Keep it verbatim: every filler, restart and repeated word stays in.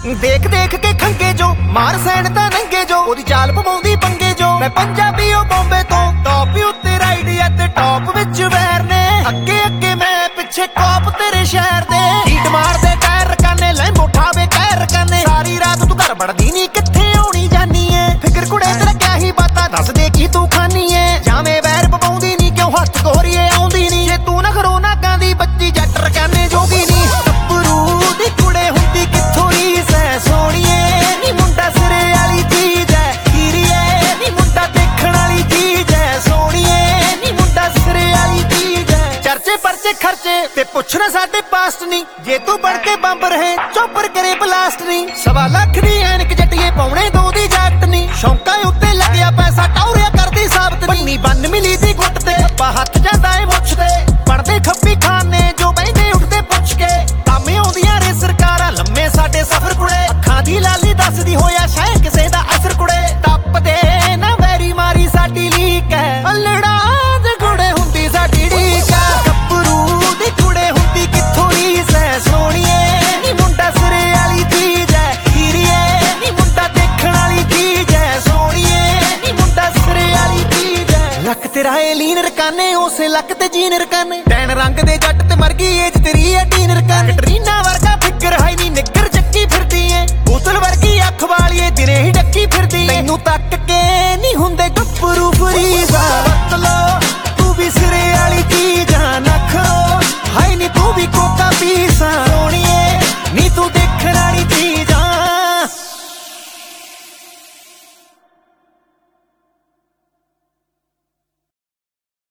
देख देख के खंगे जो मार सैन ता नंगे जो ओदी चाल पवाउंदी पंगे जो मैं पंजाबी ओ बॉम्बे तो टॉप ही उत्ते राइड या ते टॉप विच वैर ने अगे अगे मैं पिछे कॉप तेरे शहर दे हीट मार दे टायर रकाने लैंबो ठावे कैर रकाने सारी रात तू घर बड़दी नी किथे आउणी जानी है फिकर कुड़े तेरा क्या ही बाता दस दे की तू खानी है जावे वैर पवाउंदी नी क्यों हत्थ गोरीए आउंदी नी जे तू ना खरो ना कांदी बच्ची जट रकाने जोगी नी टप्परू दी कुड़े हुंदी किथों री सै सोणीए नी मुंडा सिरे वाली चीज है हीरीए नी मुंडा देखण वाली चीज है सोणीए नी मुंडा सिरे वाली चीज है चर्चे परचे खर्चे ते पुछना साडे पास्ट नी जे तू बढ़ के बंब रहे चौपर करे ब्लास्ट नी सवा लाख दी ऐनक जटिए पौने दो दी जैक्ट नी शौंका उत्ते लगया पैसा टौरिया करदी साबत नी बन मिली दी गुੱਟ ते पा हथ जांदा ए मुछ ते पड़दे खप्पी खाने जो बहिंदे उठदे पुछ के कामे आउंदियां रे सरकारां लम्मे साडे सफर कुड़े अखां दी लाली दसदी होया शह किसे दा असर कुड़े टप दे ना वैरी मारी साडी लीक है अल्लड़ा दे कुड़े हुंदी साडी ढीक है गब्बरू दी कुड़े हुंदी किथों री सै सोणीए नी मुंडा सिरे वाली चीज है हीरीए नी मुंडा देखण वाली चीज है सोणीए नी मुंडा सिरे वाली चीज है लक तेरा ए लीन रकाने उसे लक ते जीन रकाने टैन रंग दे जट ते मर गई एज तेरी है टीन रकाने कटरीना वर्गा फिकर हाई नी निकर चक्की फिरदी है बोतल वर्गी अख वाली दिने ही डक्की फिरदी तैनू तक के